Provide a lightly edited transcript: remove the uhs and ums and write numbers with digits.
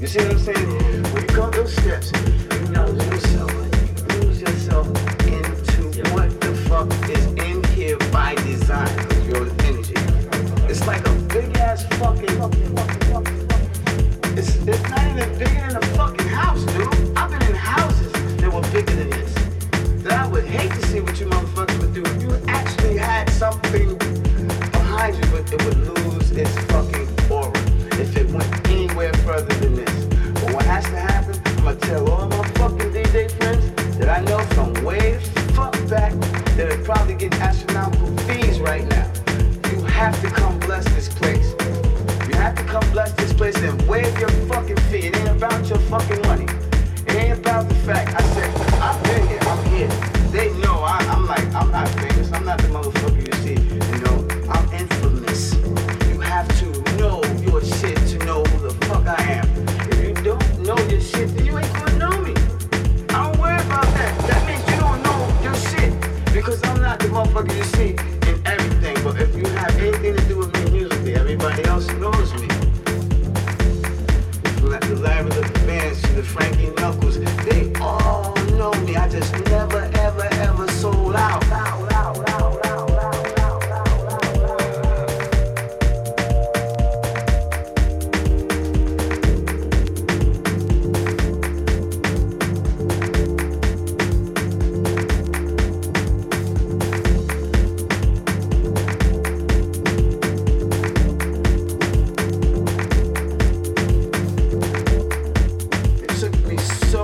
You see what I'm saying? When you come those steps, you lose yourself. You lose yourself into what the fuck is in here by design of your energy. It's like a big ass fucking. It's not even bigger than a fucking house, dude. I've been in houses that were bigger than this. That I would hate to see what you motherfuckers would do if you actually had something behind you, but it would lose its fucking aura if it went anywhere further than this. But what has to happen, I'm gonna tell all my fucking DJ friends that I know from way the fuck back that are probably getting astronomical fees right now. You have to come bless this place. You have to come bless this place and wave your fucking feet. It ain't about your fucking money. It ain't about the fact. I said, I've been here, I'm here. They know I'm not famous. I'm not the motherfucker you see. You know, I'm infamous. You have to know your shit to know who the fuck I am. If you don't know your shit, then you ain't gonna know me. I don't worry about that. That means you don't know your shit. Because I'm not the motherfucker you see in everything. But if you have anything to do with me musically, everybody else knows me. From the Larry Little Bands to the Frankie Knuckles, they all know me. I just never, ever, ever sold out. It took me so